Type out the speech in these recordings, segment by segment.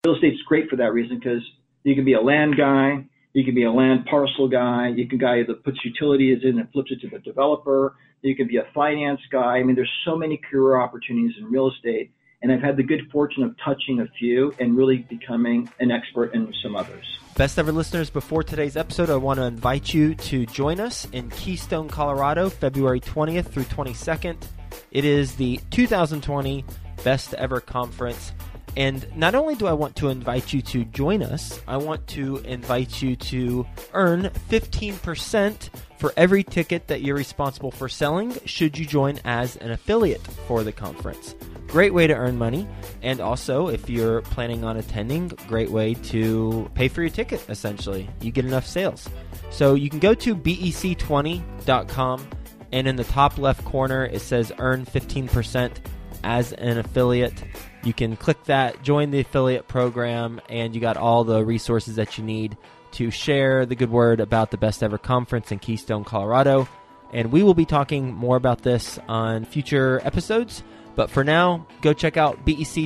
real estate's great for that reason because you can be a land guy, you can be a land parcel guy, you can be a guy that puts utilities in and flips it to the developer, you can be a finance guy. I mean, there's so many career opportunities in real estate, and I've had the good fortune of touching a few and really becoming an expert in some others. Best ever listeners, before today's episode, I want to invite you to join us in Keystone, Colorado, February 20th through 22nd. It is the 2020 Best Ever Conference. And not only do I want to invite you to join us, I want to invite you to earn 15% for every ticket that you're responsible for selling should you join as an affiliate for the conference. Great way to earn money. And also, if you're planning on attending, great way to pay for your ticket, essentially. You get enough sales. So you can go to bec20.com, and in the top left corner, it says earn 15% as an affiliate. You can click that, join the affiliate program, and you got all the resources that you need to share the good word about the Best Ever Conference in Keystone, Colorado. And we will be talking more about this on future episodes. But for now, go check out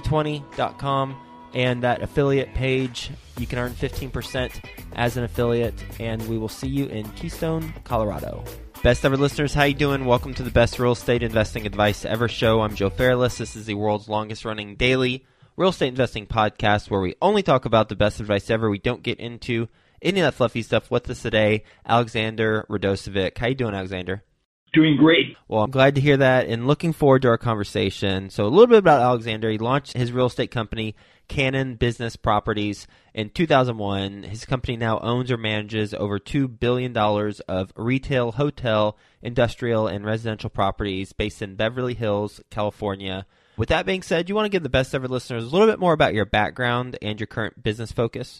bec20.com and that affiliate page. You can earn 15% as an affiliate, and we will see you in Keystone, Colorado. Best ever listeners, how you doing? Welcome to the Best Real Estate Investing Advice Ever show. I'm Joe Fairless. This is the world's longest running daily real estate investing podcast where we only talk about the best advice ever. We don't get into any of that fluffy stuff. With us today, Alexander Radosevic. How you doing, Alexander? Doing great. Well, I'm glad to hear that and looking forward to our conversation. So a little bit about Alexander. He launched his real estate company, Cannon Business Properties, in 2001. His company now owns or manages over $2 billion of retail, hotel, industrial, and residential properties based in Beverly Hills, California. With that being said, you want to give the best ever listeners a little bit more about your background and your current business focus?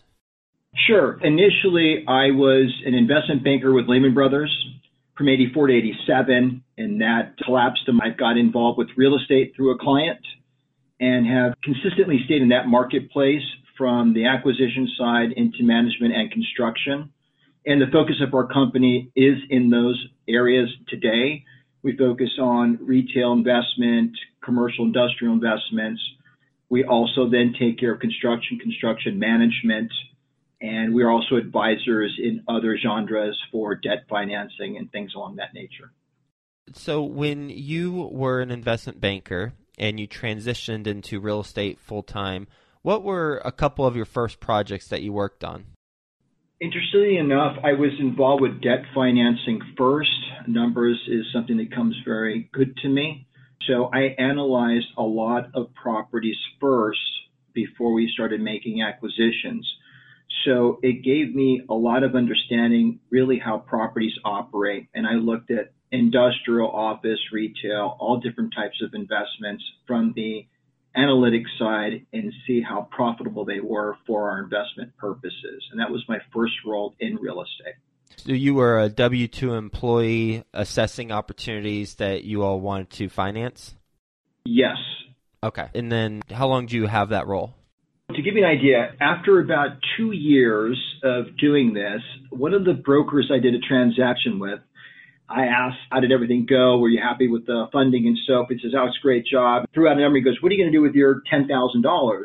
Sure. Initially, I was an investment banker with Lehman Brothers from 84 to 87, and that collapsed, and I got involved with real estate through a client and have consistently stayed in that marketplace from the acquisition side into management and construction. And the focus of our company is in those areas today. We focus on retail investment, commercial industrial investments. We also then take care of construction management, and we're also advisors in other genres for debt financing and things along that nature. So when you were an investment banker and you transitioned into real estate full-time, what were a couple of your first projects that you worked on? Interestingly enough, I was involved with debt financing first. Numbers is something that comes very good to me. So I analyzed a lot of properties first before we started making acquisitions. So it gave me a lot of understanding really how properties operate. And I looked at industrial, office, retail, all different types of investments from the analytics side and see how profitable they were for our investment purposes. And that was my first role in real estate. So you were a W-2 employee assessing opportunities that you all wanted to finance? Yes. Okay. And then how long do you have that role? To give you an idea, after about 2 years of doing this, one of the brokers I did a transaction with, I asked, how did everything go? Were you happy with the funding and so forth? He says, oh, it's a great job. Threw out a number. He goes, what are you going to do with your $10,000?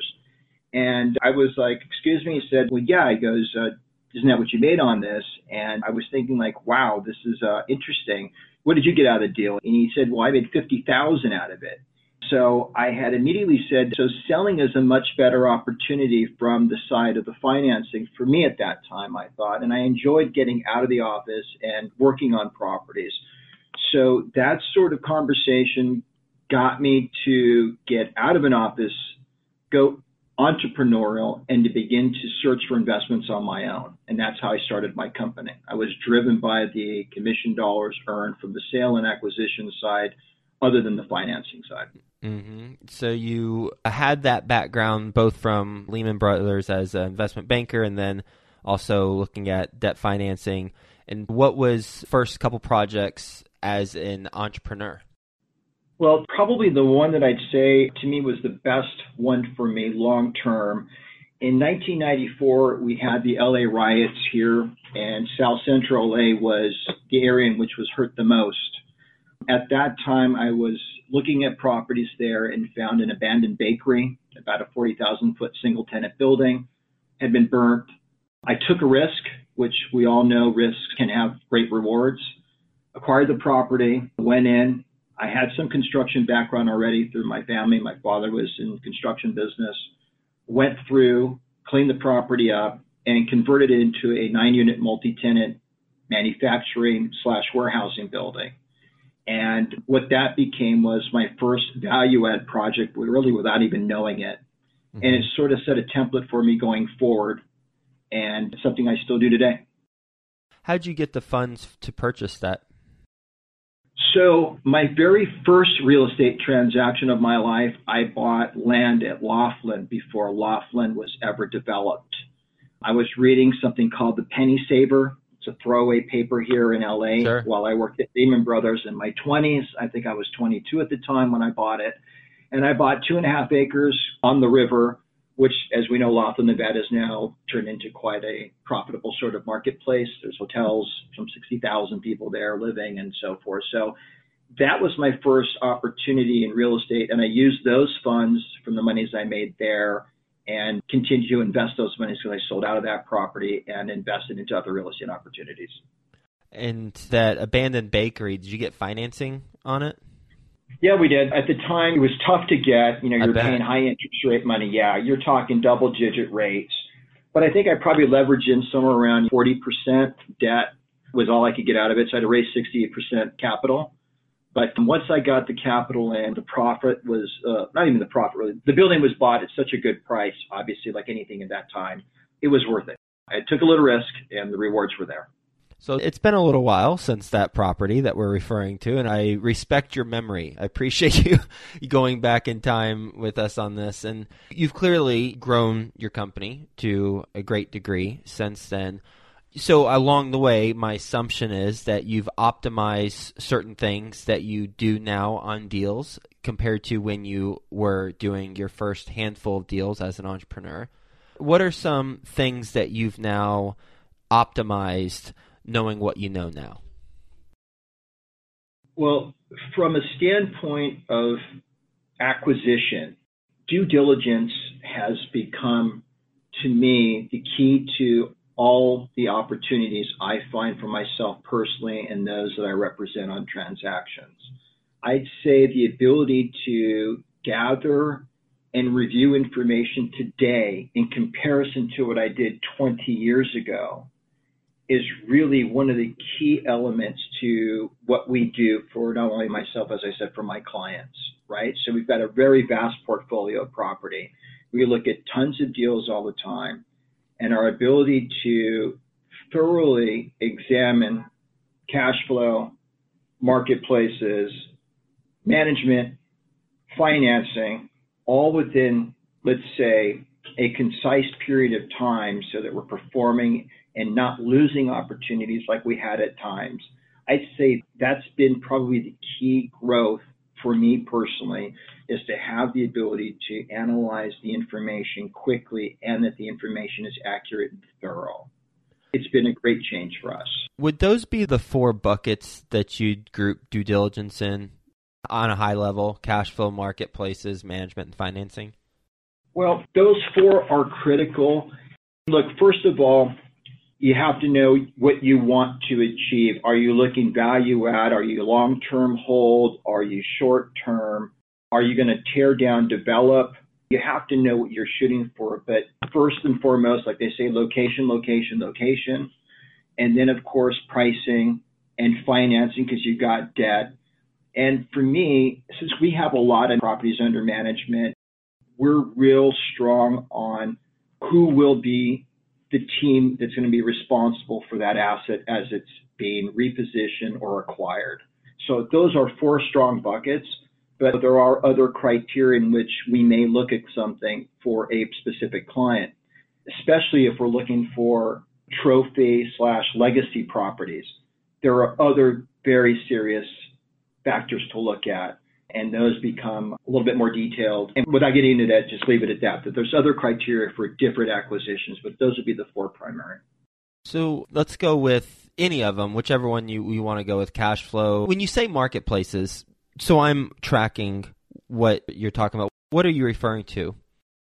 And I was like, excuse me? He said, well, yeah. He goes, isn't that what you made on this? And I was thinking like, wow, this is interesting. What did you get out of the deal? And he said, well, I made $50,000 out of it. So I had immediately said, so selling is a much better opportunity from the side of the financing for me at that time, I thought. And I enjoyed getting out of the office and working on properties. So that sort of conversation got me to get out of an office, go entrepreneurial, and to begin to search for investments on my own. And that's how I started my company. I was driven by the commission dollars earned from the sale and acquisition side other than the financing side. Mm-hmm. So you had that background both from Lehman Brothers as an investment banker and then also looking at debt financing. And what was first couple projects as an entrepreneur? Well, probably the one that I'd say to me was the best one for me long term. In 1994, we had the LA riots here, and South Central LA was the area in which was hurt the most. At that time, I was looking at properties there and found an abandoned bakery about a 40,000 foot single tenant building, had been burnt. I took a risk, which we all know risks can have great rewards. Acquired the property, went in. I had some construction background already through my family. My father was in construction business. Went through, cleaned the property up, and converted it into a 9-unit multi-tenant manufacturing / warehousing building. And what that became was my first value add project, really without even knowing it. Mm-hmm. And it sort of set a template for me going forward, and something I still do today. How'd you get the funds to purchase that? So my very first real estate transaction of my life, I bought land at Laughlin before Laughlin was ever developed. I was reading something called the Penny Saver. It's a throwaway paper here in LA. Sure. While I worked at Lehman Brothers in my 20s. I think I was 22 at the time when I bought it. And I bought 2.5 acres on the river, which, as we know, Laughlin, Nevada is now turned into quite a profitable sort of marketplace. There's hotels, some 60,000 people there living and so forth. So that was my first opportunity in real estate. And I used those funds from the monies I made there and continued to invest those monies because I sold out of that property and invested into other real estate opportunities. And that abandoned bakery, did you get financing on it? Yeah, we did. At the time, it was tough to get. You're paying high interest rate money. Yeah, you're talking double-digit rates. But I think I probably leveraged in somewhere around 40% debt was all I could get out of it. So I had to raise 68% capital. But once I got the capital in, the profit was not even the profit, really. The building was bought at such a good price, obviously, like anything at that time. It was worth it. I took a little risk, and the rewards were there. So it's been a little while since that property that we're referring to, and I respect your memory. I appreciate you going back in time with us on this. And you've clearly grown your company to a great degree since then. So along the way, my assumption is that you've optimized certain things that you do now on deals compared to when you were doing your first handful of deals as an entrepreneur. What are some things that you've now optimized knowing what you know now? Well, from a standpoint of acquisition, due diligence has become, to me, the key to all the opportunities I find for myself personally and those that I represent on transactions. I'd say the ability to gather and review information today in comparison to what I did 20 years ago is really one of the key elements to what we do for not only myself, as I said, for my clients, right? So we've got a very vast portfolio of property. We look at tons of deals all the time, and our ability to thoroughly examine cash flow, marketplaces, management, financing, all within, let's say, a concise period of time so that we're performing and not losing opportunities like we had at times. I'd say that's been probably the key growth for me personally, is to have the ability to analyze the information quickly and that the information is accurate and thorough. It's been a great change for us. Would those be the 4 buckets that you'd group due diligence in on a high level: cash flow, marketplaces, management, and financing? Well, those 4 are critical. Look, first of all, you have to know what you want to achieve. Are you looking value add? Are you long-term hold? Are you short-term? Are you going to tear down, develop? You have to know what you're shooting for. But first and foremost, like they say, location, location, location. And then, of course, pricing and financing because you've got debt. And for me, since we have a lot of properties under management, we're real strong on who will be the team that's going to be responsible for that asset as it's being repositioned or acquired. So those are 4 strong buckets, but there are other criteria in which we may look at something for a specific client, especially if we're looking for trophy/legacy properties. There are other very serious factors to look at, and those become a little bit more detailed. And without getting into that, just leave it at that there's other criteria for different acquisitions, but those would be the 4 primary. So let's go with any of them, whichever one you want to go with. Cash flow. When you say marketplaces, so I'm tracking what you're talking about. What are you referring to?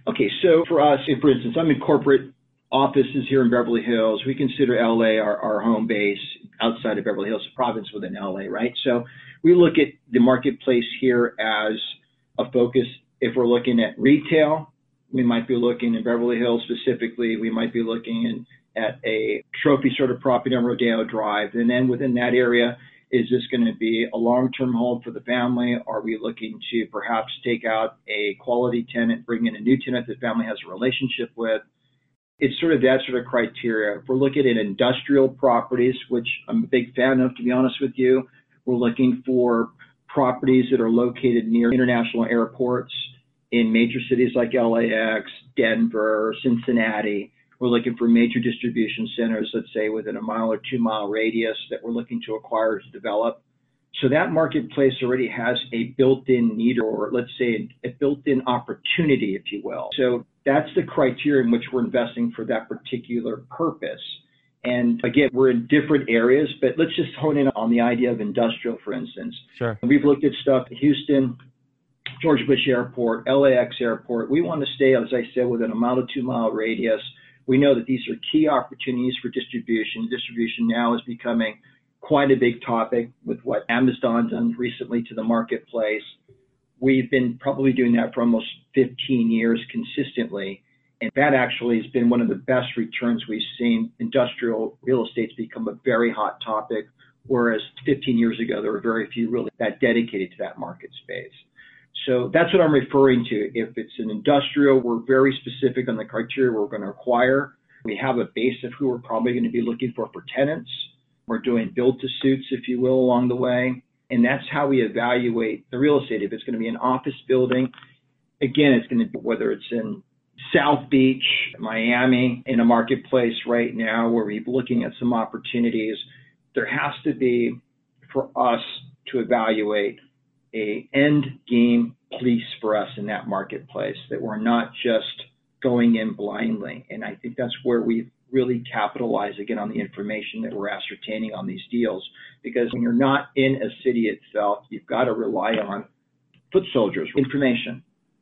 Okay, so for us, for instance, I'm in corporate offices here in Beverly Hills. We consider LA our home base outside of Beverly Hills, a province within LA, right? So we look at the marketplace here as a focus. If we're looking at retail, we might be looking in Beverly Hills specifically. We might be looking at a trophy sort of property on Rodeo Drive. And then within that area, is this going to be a long-term hold for the family? Are we looking to perhaps take out a quality tenant, bring in a new tenant the family has a relationship with? It's sort of that sort of criteria. If we're looking at industrial properties, which I'm a big fan of, to be honest with you, we're looking for properties that are located near international airports in major cities like LAX, Denver, Cincinnati. We're looking for major distribution centers, let's say within a mile or 2 mile radius that we're looking to acquire to develop. So that marketplace already has a built-in need, or let's say a built-in opportunity, if you will. So that's the criteria in which we're investing for that particular purpose. And again, we're in different areas, but let's just hone in on the idea of industrial, for instance. Sure. We've looked at stuff in Houston, George Bush Airport, LAX Airport. We want to stay, as I said, within a mile to 2 mile radius. We know that these are key opportunities for distribution. Distribution now is becoming quite a big topic with what Amazon done recently to the marketplace. We've been probably doing that for almost 15 years consistently. And that actually has been one of the best returns we've seen. Industrial real estate's become a very hot topic, whereas 15 years ago, there were very few really that dedicated to that market space. So that's what I'm referring to. If it's an industrial, we're very specific on the criteria we're going to acquire. We have a base of who we're probably going to be looking for tenants. We're doing build-to-suits, if you will, along the way. And that's how we evaluate the real estate. If it's going to be an office building, again, it's going to be whether it's in South Beach, Miami, in a marketplace right now where we're looking at some opportunities. There has to be, for us to evaluate, a end game piece for us in that marketplace, that we're not just going in blindly. And I think that's where we've really capitalize again on the information that we're ascertaining on these deals, because when you're not in a city itself, you've got to rely on foot soldiers, information.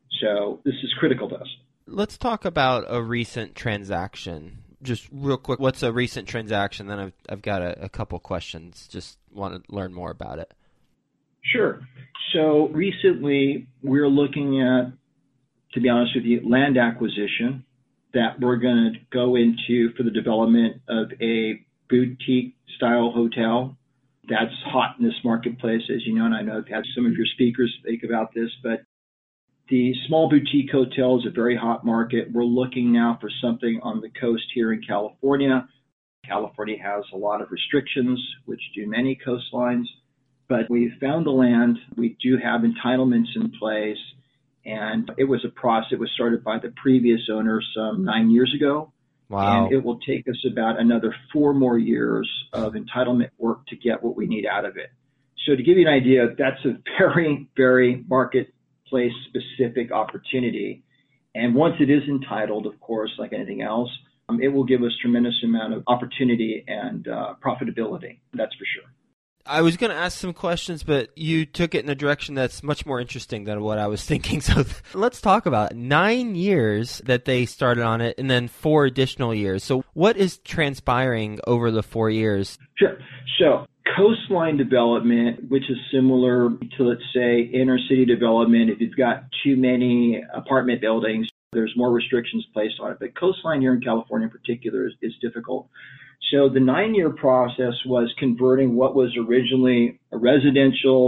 So this is critical to us. Let's talk about a recent transaction. Just real quick, what's a recent transaction? Then I've got a couple questions. Just want to learn more about it. Sure. So recently we're looking at, to be honest with you, land acquisition that we're going to go into for the development of a boutique-style hotel. That's hot in this marketplace, as you know, and I know I've had some of your speakers speak about this, but the small boutique hotel is a very hot market. We're looking now for something on the coast here in California. California has a lot of restrictions, which do many coastlines, but we found the land. We do have entitlements in place. And it was a process that was started by the previous owner some 9 years ago. Wow. And it will take us about another 4 more years of entitlement work to get what we need out of it. So to give you an idea, that's a very, very marketplace specific opportunity. And once it is entitled, of course, like anything else, it will give us tremendous amount of opportunity and profitability. That's for sure. I was going to ask some questions, but you took it in a direction that's much more interesting than what I was thinking. So let's talk about it. 9 years that they started on it and then 4 additional years. So what is transpiring over the 4 years? Sure. So coastline development, which is similar to, let's say, inner city development, if you've got too many apartment buildings, there's more restrictions placed on it. But coastline here in California in particular is difficult. So the 9-year process was converting what was originally a residential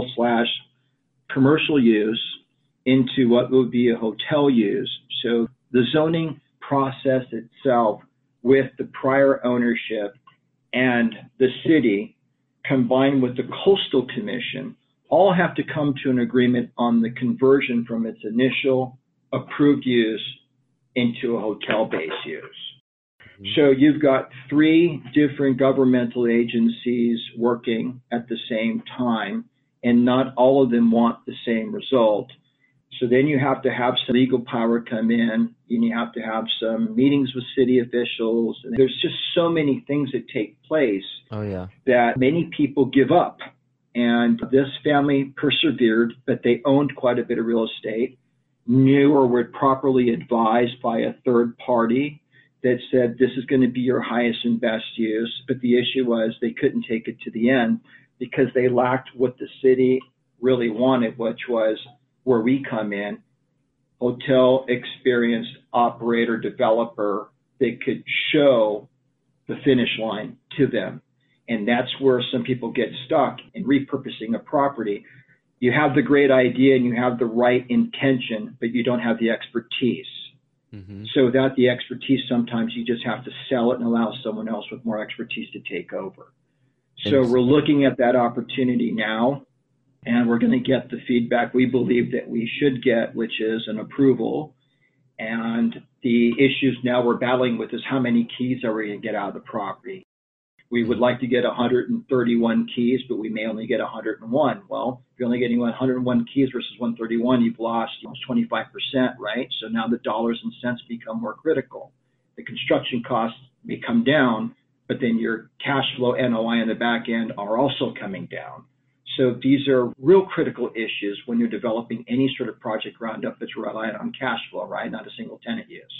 / commercial use into what would be a hotel use. So the zoning process itself with the prior ownership and the city combined with the Coastal Commission all have to come to an agreement on the conversion from its initial approved use into a hotel-based use. So you've got 3 different governmental agencies working at the same time, and not all of them want the same result. So then you have to have some legal power come in, and you have to have some meetings with city officials. And there's just so many things that take place that many people give up. And this family persevered, but they owned quite a bit of real estate. knew or were properly advised by a third party that said this is going to be your highest and best use. But the issue was they couldn't take it to the end because they lacked what the city really wanted, which was where we come in, hotel experienced operator developer that could show the finish line to them. And that's where some people get stuck in repurposing a property. You have the great idea and you have the right intention, but you don't have the expertise. Mm-hmm. So without the expertise, sometimes you just have to sell it and allow someone else with more expertise to take over. So we're looking at that opportunity now, and we're going to get the feedback we believe that we should get, which is an approval. And the issues now we're battling with is how many keys are we going to get out of the property? We would like to get 131 keys, but we may only get 101. Well, if you're only getting 101 keys versus 131, you've lost almost 25%, right? So now the dollars and cents become more critical. The construction costs may come down, but then your cash flow NOI on the back end are also coming down. So these are real critical issues when you're developing any sort of project ground up that's reliant on cash flow, right? Not a single tenant use.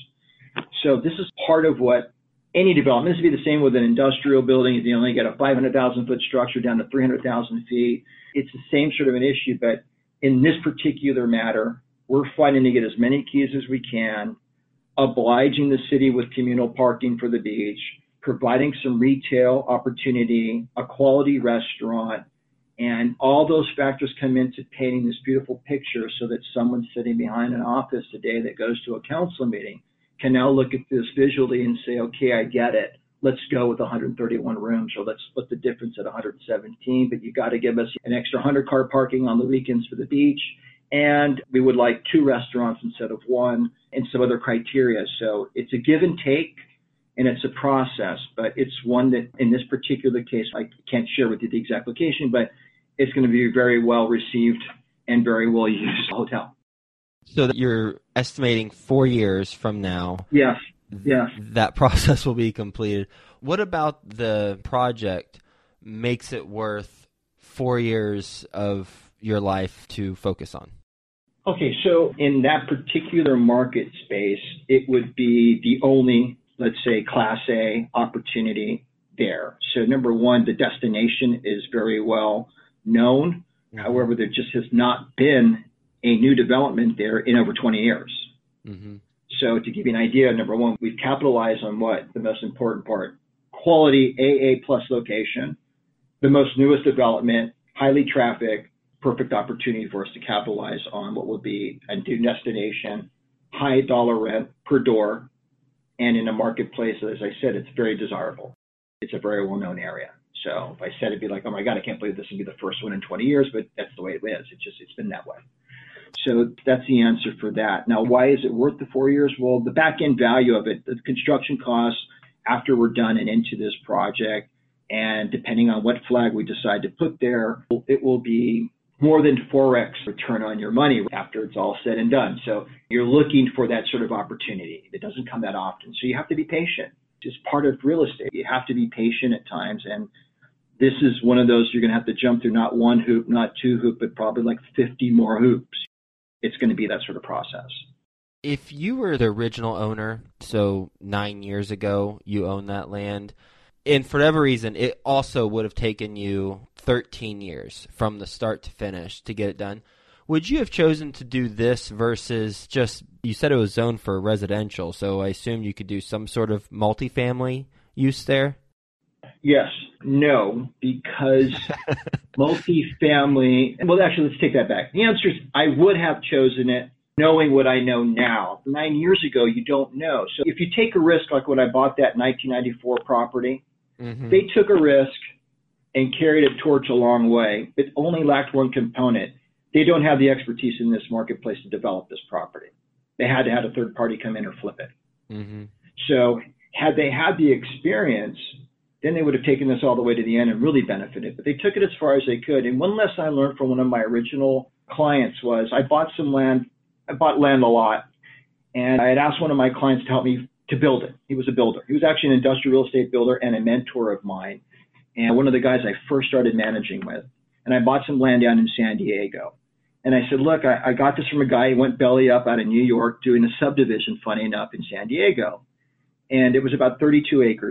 So this is part of what any development, this would be the same with an industrial building. If you only get a 500,000 foot structure down to 300,000 feet, it's the same sort of an issue. But in this particular matter, we're fighting to get as many keys as we can, obliging the city with communal parking for the beach, providing some retail opportunity, a quality restaurant, and all those factors come into painting this beautiful picture so that someone sitting behind an office today that goes to a council meeting can now look at this visually and say, okay, I get it. Let's go with 131 rooms, or let's split the difference at 117, but you got to give us an extra 100 car parking on the weekends for the beach. And we would like 2 restaurants instead of 1 and some other criteria. So it's a give and take, and it's a process, but it's one that in this particular case, I can't share with you the exact location, but it's going to be very well received and very well used hotel. So that you're estimating 4 years from now. Yes. That process will be completed. What about the project makes it worth 4 years of your life to focus on? Okay, so in that particular market space, it would be the only, let's say, Class A opportunity there. So number one, the destination is very well known. Mm-hmm. However, there just has not been a new development there in over 20 years. Mm-hmm. So to give you an idea, number one, we've capitalized on what? The most important part. Quality AA plus location, the most newest development, highly trafficked, perfect opportunity for us to capitalize on what will be a new destination, high dollar rent per door, and in a marketplace, as I said, it's very desirable. It's a very well-known area. So if I said it'd be like, oh my God, I can't believe this would be the first one in 20 years, but that's the way it is. It's been that way. So that's the answer for that. Now, why is it worth the 4 years? Well, the back end value of it, the construction costs after we're done and into this project, and depending on what flag we decide to put there, it will be more than 4x return on your money after it's all said and done. So you're looking for that sort of opportunity. It doesn't come that often. So you have to be patient. It's part of real estate. You have to be patient at times. And this is one of those you're going to have to jump through not one hoop, not 2 hoops, but probably like 50 more hoops. It's going to be that sort of process. If you were the original owner, so 9 years ago, you owned that land, and for whatever reason, it also would have taken you 13 years from the start to finish to get it done, would you have chosen to do this versus just, you said it was zoned for residential, so I assume you could do some sort of multifamily use there? Yes. No, because multifamily, well, actually, let's take that back. The answer is I would have chosen it knowing what I know now. 9 years ago, you don't know. So if you take a risk like when I bought that 1994 property, mm-hmm. They took a risk and carried a torch a long way. It only lacked one component. They don't have the expertise in this marketplace to develop this property. They had to have a third party come in or flip it. Mm-hmm. So had they had the experience, then they would have taken this all the way to the end and really benefited. But they took it as far as they could. And one lesson I learned from one of my original clients was I bought some land. I bought land a lot. And I had asked one of my clients to help me to build it. He was a builder. He was actually an industrial real estate builder and a mentor of mine. And one of the guys I first started managing with. And I bought some land down in San Diego. And I said, look, I got this from a guy who went belly up out of New York doing a subdivision, funny enough, in San Diego. And it was about 32 acres.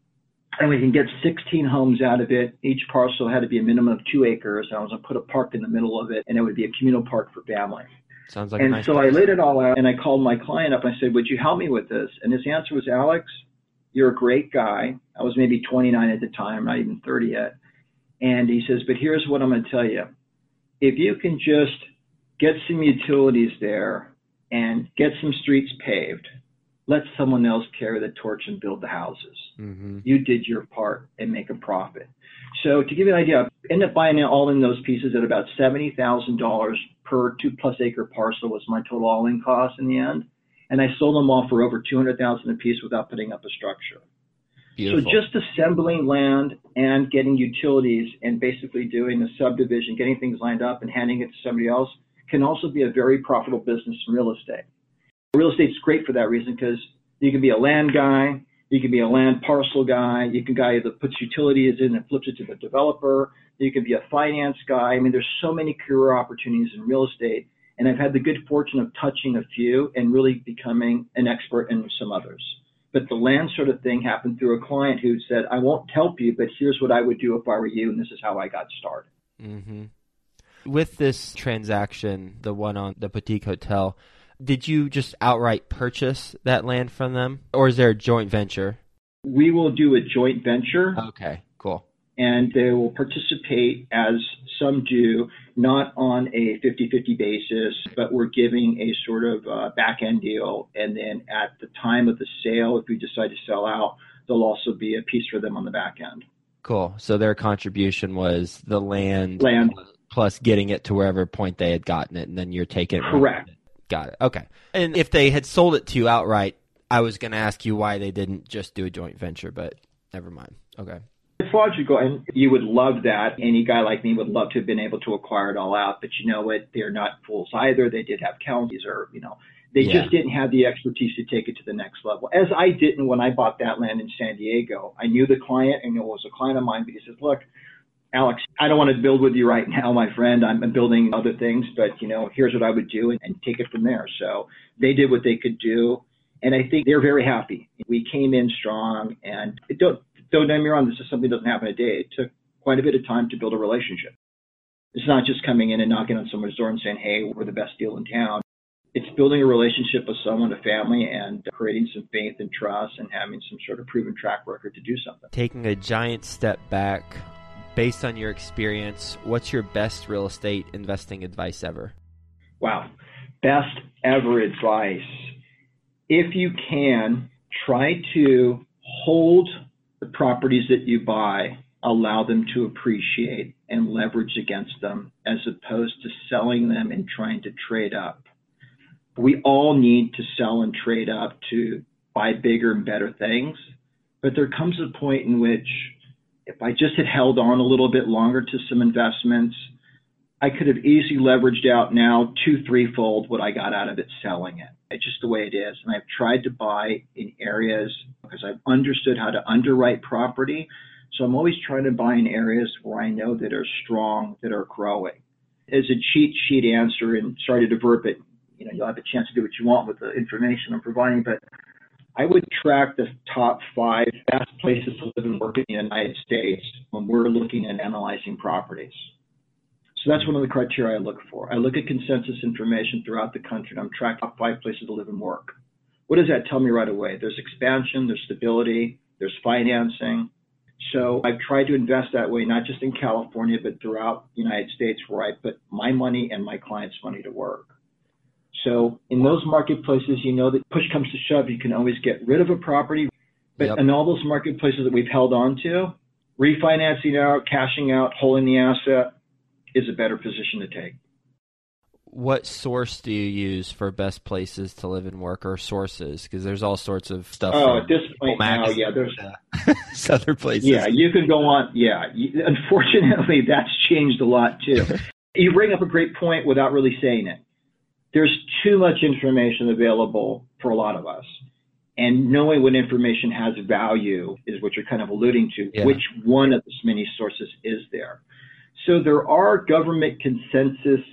And we can get 16 homes out of it. Each parcel had to be a minimum of 2 acres. I was going to put a park in the middle of it, and it would be a communal park for family. Sounds like a nice so place. I laid it all out, and I called my client up. And I said, would you help me with this? And his answer was, Alex, you're a great guy. I was maybe 29 at the time, not even 30 yet. And he says, but here's what I'm going to tell you. If you can just get some utilities there and get some streets paved, let someone else carry the torch and build the houses. Mm-hmm. You did your part and make a profit. So to give you an idea, I ended up buying all in those pieces at about $70,000 per 2+ acre parcel was my total all-in cost in the end. And I sold them all for over $200,000 a piece without putting up a structure. Beautiful. So just assembling land and getting utilities and basically doing a subdivision, getting things lined up and handing it to somebody else can also be a very profitable business in real estate. Real estate's great for that reason because you can be a land guy, you can be a land parcel guy, you can be a guy that puts utilities in and flips it to the developer, you can be a finance guy. I mean, there's so many career opportunities in real estate, and I've had the good fortune of touching a few and really becoming an expert in some others. But the land sort of thing happened through a client who said, I won't help you, but here's what I would do if I were you, and this is how I got started. Mm-hmm. With this transaction, the one on the Boutique Hotel, did you just outright purchase that land from them, or is there a joint venture? We will do a joint venture. Okay, cool. And they will participate, as some do, not on a 50-50 basis, but we're giving a sort of back-end deal. And then at the time of the sale, if we decide to sell out, there'll also be a piece for them on the back end. Cool. So their contribution was the land plus getting it to wherever point they had gotten it, and then you're taking it. Correct. Got it. Okay. And if they had sold it to you outright, I was going to ask you why they didn't just do a joint venture, but never mind. Okay. It's logical, and you would love that. Any guy like me would love to have been able to acquire it all out, but you know what? They're not fools either. They did have counties or, they just didn't have the expertise to take it to the next level. As I didn't when I bought that land in San Diego. I knew the client, and it was a client of mine, but he says, look, Alex, I don't want to build with you right now, my friend. I'm building other things, but, here's what I would do and take it from there. So they did what they could do, and I think they're very happy. We came in strong, and don't get me wrong, this is something that doesn't happen a day. It took quite a bit of time to build a relationship. It's not just coming in and knocking on someone's door and saying, hey, we're the best deal in town. It's building a relationship with someone, a family, and creating some faith and trust and having some sort of proven track record to do something. Taking a giant step back, based on your experience, what's your best real estate investing advice ever? Wow. Best ever advice. If you can, try to hold the properties that you buy, allow them to appreciate and leverage against them as opposed to selling them and trying to trade up. We all need to sell and trade up to buy bigger and better things, but there comes a point in which if I just had held on a little bit longer to some investments, I could have easily leveraged out now 2-3-fold what I got out of it selling it. It's just the way it is. And I've tried to buy in areas because I've understood how to underwrite property. So I'm always trying to buy in areas where I know that are strong, that are growing. As a cheat sheet answer, and sorry to divert, but you'll have a chance to do what you want with the information I'm providing, but I would track the top 5 best places to live and work in the United States when we're looking at analyzing properties. So that's one of the criteria I look for. I look at consensus information throughout the country, and I'm tracking top 5 places to live and work. What does that tell me right away? There's expansion, there's stability, there's financing. So I've tried to invest that way, not just in California, but throughout the United States where I put my money and my clients' money to work. So in those marketplaces, that push comes to shove, you can always get rid of a property. But in all those marketplaces that we've held on to, refinancing out, cashing out, holding the asset is a better position to take. What source do you use for best places to live and work, or sources? Because there's all sorts of stuff. Oh, at this point now, there's other places. Yeah, you can go on. Yeah, unfortunately, that's changed a lot too. You bring up a great point without really saying it. There's too much information available for a lot of us. And knowing what information has value is what you're kind of alluding to. Yeah. Which one of this many sources is there? So there are government consensus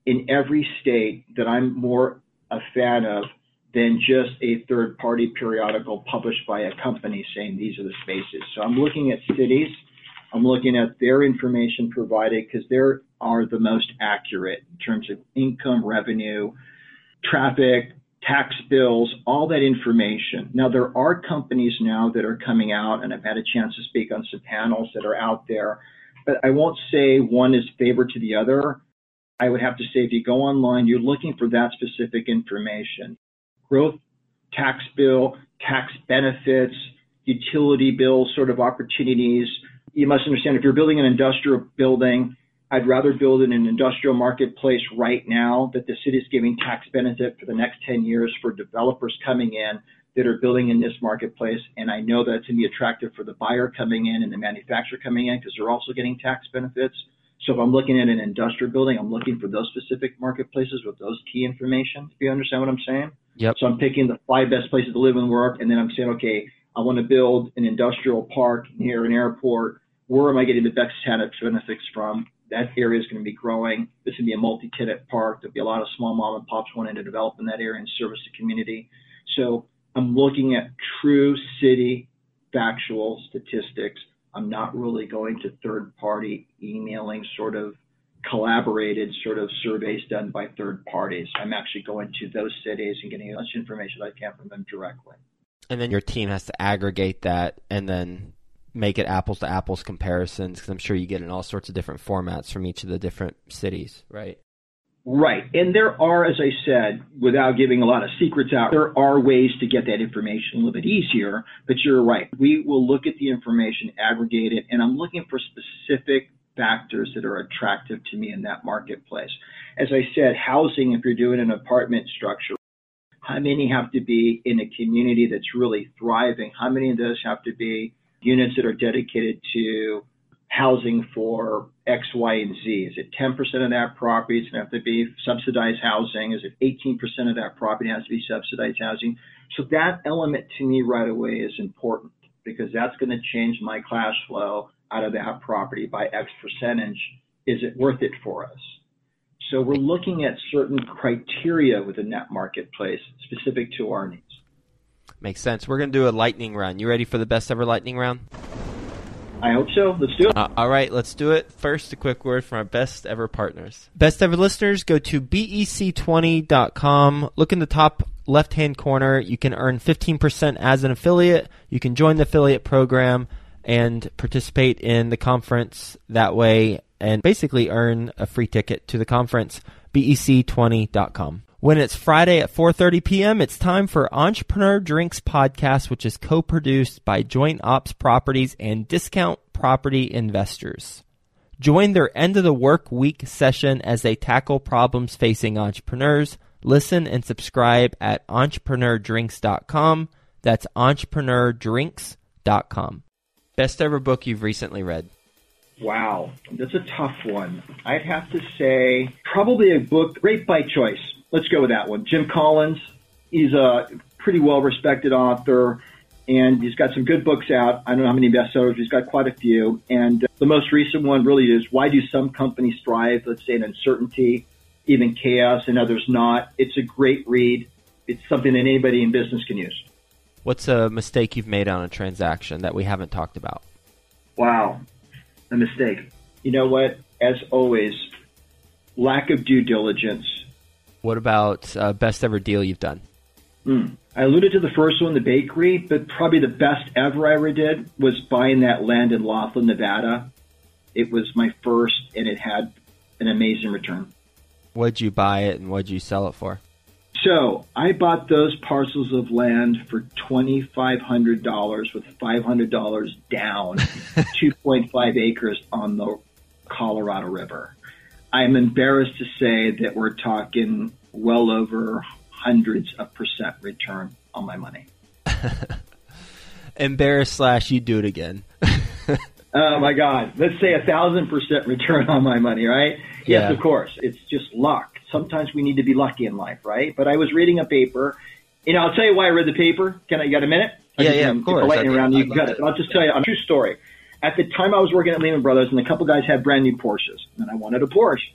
in every state that I'm more a fan of than just a third-party periodical published by a company saying these are the spaces. So I'm looking at cities. I'm looking at their information provided because they are the most accurate in terms of income, revenue, traffic, tax bills, all that information. Now, there are companies now that are coming out, and I've had a chance to speak on some panels that are out there, but I won't say one is favored to the other. I would have to say if you go online, you're looking for that specific information. Growth, tax bill, tax benefits, utility bill sort of opportunities. You must understand if you're building an industrial building, I'd rather build in an industrial marketplace right now that the city is giving tax benefit for the next 10 years for developers coming in that are building in this marketplace. And I know that it's going to be attractive for the buyer coming in and the manufacturer coming in because they're also getting tax benefits. So if I'm looking at an industrial building, I'm looking for those specific marketplaces with those key information. If you understand what I'm saying? Yep. So I'm picking the 5 best places to live and work. And then I'm saying, okay, I want to build an industrial park near an airport. Where am I getting the best tax benefits from? That area is going to be growing. This is going to be a multi-tenant park. There'll be a lot of small mom and pops wanting to develop in that area and service the community. So I'm looking at true city factual statistics. I'm not really going to third-party emailing sort of collaborated sort of surveys done by third parties. I'm actually going to those cities and getting as much information as I can from them directly. And then your team has to aggregate that and then make it apples to apples comparisons, because I'm sure you get in all sorts of different formats from each of the different cities, right? Right. And there are, as I said, without giving a lot of secrets out, there are ways to get that information a little bit easier, but you're right. We will look at the information, aggregate it, and I'm looking for specific factors that are attractive to me in that marketplace. As I said, housing, if you're doing an apartment structure, how many have to be in a community that's really thriving? How many of those have to be units that are dedicated to housing for X, Y, and Z? Is it 10% of that property? It's going to have to be subsidized housing. Is it 18% of that property has to be subsidized housing? So that element to me right away is important because that's going to change my cash flow out of that property by X percentage. Is it worth it for us? So we're looking at certain criteria within that marketplace specific to our needs. Makes sense. We're going to do a lightning round. You ready for the best ever lightning round? I hope so. Let's do it. All right, let's do it. First, a quick word from our best ever partners. Best ever listeners, go to bec20.com. Look in the top left-hand corner. You can earn 15% as an affiliate. You can join the affiliate program and participate in the conference that way and basically earn a free ticket to the conference, bec20.com. When it's Friday at 4:30 p.m., it's time for Entrepreneur Drinks Podcast, which is co-produced by Joint Ops Properties and Discount Property Investors. Join their end of the work week session as they tackle problems facing entrepreneurs. Listen and subscribe at entrepreneurdrinks.com. That's entrepreneurdrinks.com. Best ever book you've recently read? Wow, that's a tough one. I'd have to say probably a book, Great by Choice. Let's go with that one. Jim Collins, he's a pretty well-respected author, and he's got some good books out. I don't know how many bestsellers. He's got quite a few. And the most recent one really is Why Do Some Companies Thrive, let's say, in uncertainty, even chaos, and others not. It's a great read. It's something that anybody in business can use. What's a mistake you've made on a transaction that we haven't talked about? Wow, a mistake. You know what? As always, lack of due diligence. What about best ever deal you've done? I alluded to the first one, the bakery, but probably the best ever I ever did was buying that land in Laughlin, Nevada. It was my first, and it had an amazing return. What'd you buy it, and what'd you sell it for? So I bought those parcels of land for $2,500 with $500 down, 2.5 acres on the Colorado River. I'm embarrassed to say that we're talking well over hundreds of percent return on my money. Embarrassed / you do it again. Oh my God. Let's say 1,000% return on my money, right? Yeah. Yes, of course. It's just luck. Sometimes we need to be lucky in life, right? But I was reading a paper. I'll tell you why I read the paper. You got a minute? Yeah, of course. Lightning round, you got it. I'll just tell you a true story. At the time I was working at Lehman Brothers, and a couple guys had brand new Porsches, and I wanted a Porsche.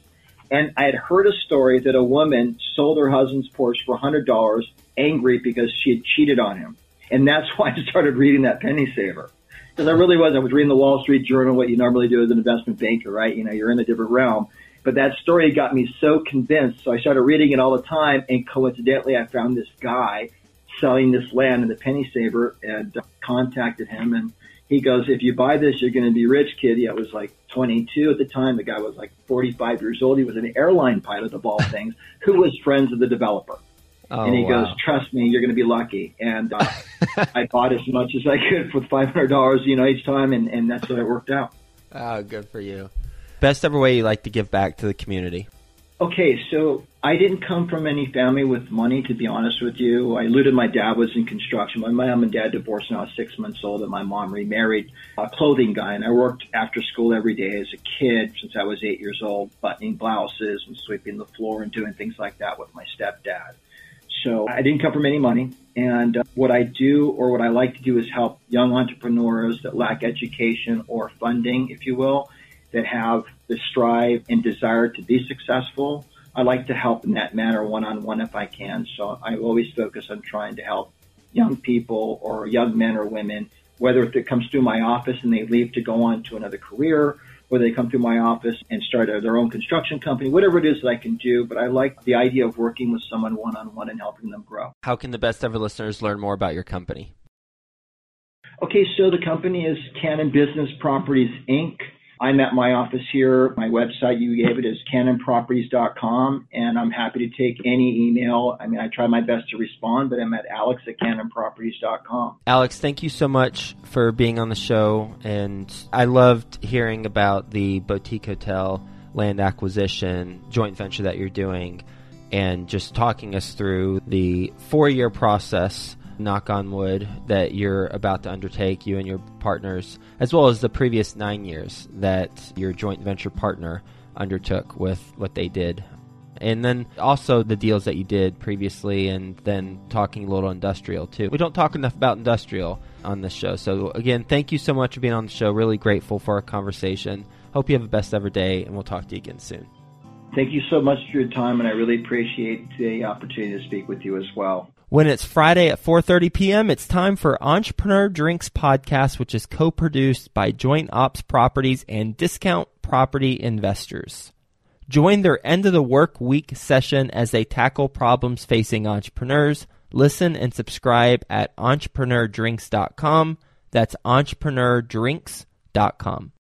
And I had heard a story that a woman sold her husband's Porsche for $100, angry because she had cheated on him. And that's why I started reading that penny saver. Because I was reading the Wall Street Journal, what you normally do as an investment banker, right? You know, you're in a different realm. But that story got me so convinced. So I started reading it all the time. And coincidentally, I found this guy selling this land in the penny saver and contacted him. And he goes, if you buy this, you're going to be rich, kid. I was like 22 at the time. The guy was like 45 years old. He was an airline pilot of all things who was friends of the developer. Oh, and he wow. goes, trust me, you're going to be lucky. And I bought as much as I could for $500, each time. And that's what it worked out. Oh, good for you. Best ever way you like to give back to the community? Okay, so I didn't come from any family with money, to be honest with you. I alluded my dad was in construction. My mom and dad divorced when I was 6 months old, and my mom remarried a clothing guy. And I worked after school every day as a kid since I was 8 years old, buttoning blouses and sweeping the floor and doing things like that with my stepdad. So I didn't come from any money. And what I do, or what I like to do, is help young entrepreneurs that lack education or funding, if you will, that have the strive and desire to be successful. I like to help in that manner one-on-one if I can. So I always focus on trying to help young people or young men or women, whether if it comes through my office and they leave to go on to another career, or they come through my office and start their own construction company, whatever it is that I can do. But I like the idea of working with someone one-on-one and helping them grow. How can the best ever listeners learn more about your company? Okay, so the company is Cannon Business Properties, Inc. I'm at my office here. My website, you gave it, is cannonproperties.com, and I'm happy to take any email. I mean, I try my best to respond, but I'm at alex@cannonproperties.com. Alex, thank you so much for being on the show, and I loved hearing about the Boutique Hotel land acquisition joint venture that you're doing, and just talking us through the 4-year process, knock on wood, that you're about to undertake, you and your partners, as well as the previous 9 years that your joint venture partner undertook with what they did. And then also the deals that you did previously, and then talking a little industrial too. We don't talk enough about industrial on this show. So again, thank you so much for being on the show. Really grateful for our conversation. Hope you have a best ever day, and we'll talk to you again soon. Thank you so much for your time, and I really appreciate the opportunity to speak with you as well. When it's Friday at 4:30 p.m., it's time for Entrepreneur Drinks Podcast, which is co-produced by Joint Ops Properties and Discount Property Investors. Join their end of the work week session as they tackle problems facing entrepreneurs. Listen and subscribe at entrepreneurdrinks.com. That's entrepreneurdrinks.com.